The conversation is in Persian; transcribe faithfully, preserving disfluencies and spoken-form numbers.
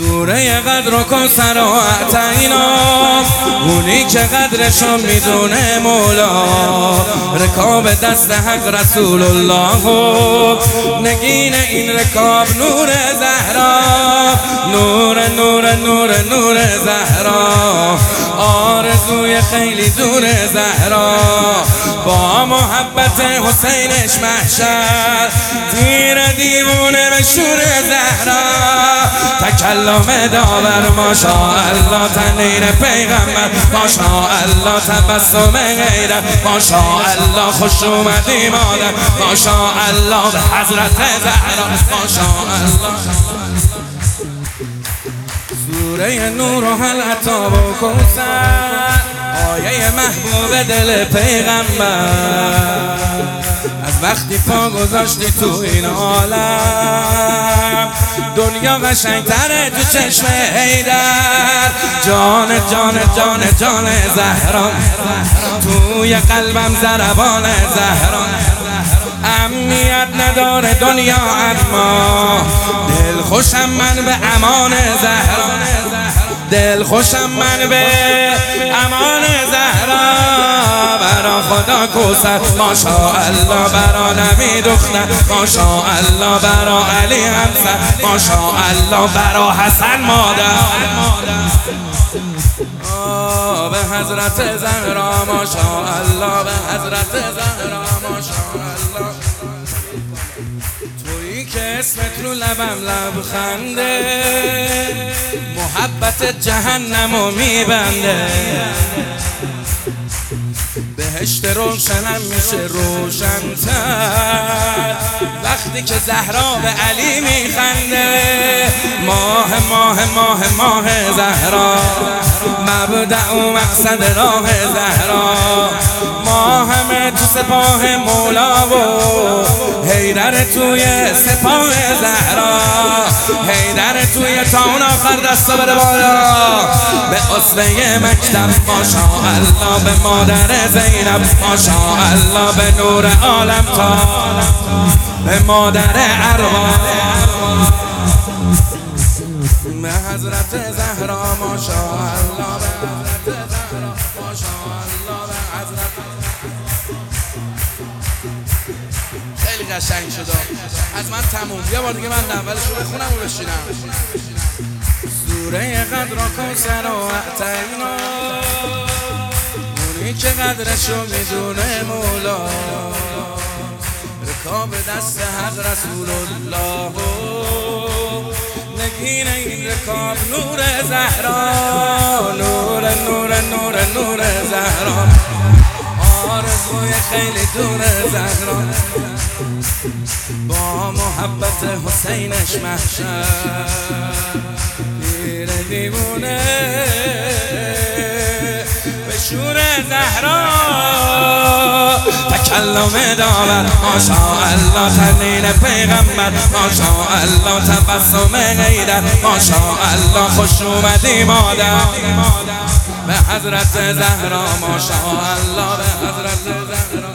سوره قدر و کوثر و اعطینا، اونی که قدرشو میدونه مولا، رکاب دست حق رسول الله و نگین این رکاب نور زهرا، نور نور نور نور زهرا، آرزوی خیلی دور زهرا، با محبت حسینش محشر تیر دیوونه به شور زهرا، تکلم داور ماشاءالله تنین پیغمبر، ماشاءالله تبسم غیرت، ماشاءالله خوش اومدی مادر، ماشاءالله به حضرت زهرا، ماشاءالله. سوره نور و هل عطا و کوثر، آیه محبوب دل پیغمبر، از وقتی پا گذاشتی تو این عالم دنیا قشنگتره تو چشم حیدر، جان جان جان جان زهرا، توی قلبم ضربان زهرا، امنیت نداره دنیا اما دل خوشم من به امان زهرا، دل خوشم من به امان زهرا، برا خدا کوثر ماشاءالله، برا نبی دختر ماشاءالله، برا علی همسر ماشاءالله، برا حسن مادر، به حضرت زهرا ماشاءالله، به حضرت زهرا ماشاءالله. تویی که اسمت رو لبم لبخنده، محبت جهنمو میبنده، بهشت روشنم میشه روشن‌تر وقتی که زهرا به علی میخنده، ماه ماه ماه ماه زهرا، مبدأ و مقصد راه زهرا، ما همه تو سپاه مولا و حیدر توی سپاه زهرا، حیدر توی تا اون آخر دستا بره بالا، به اصله مکتب ماشاءالله، به مادر زینب ماشاءالله، به نور عالم تا به مادر ارواح، به حضرت زهرا ماشاءالله، به حضرت زهرا ماشاءالله، به حضرت. خیلی قشنگ شد از من تموم. یه بار دیگه من اولش رو بخونم و بشینم. سوره قدر و کوثر و اعطینا، اونی که قدرشو میدونه مولا، رکاب دست حق رسول الله، نگین این رکاب نور زهرا، نور نور نور نور زهرا، آرزوی خیلی دور زهرا، با محبت حسینش محشر تیر دیوونه به شور زهرا، تکلم داور ماشاءالله تنین پیغمبر، ماشاءالله تبسم غیرت، ماشاءالله خوش اومدی مادر، به حضرت زهرا ماشاءالله، به حضرت زهرا.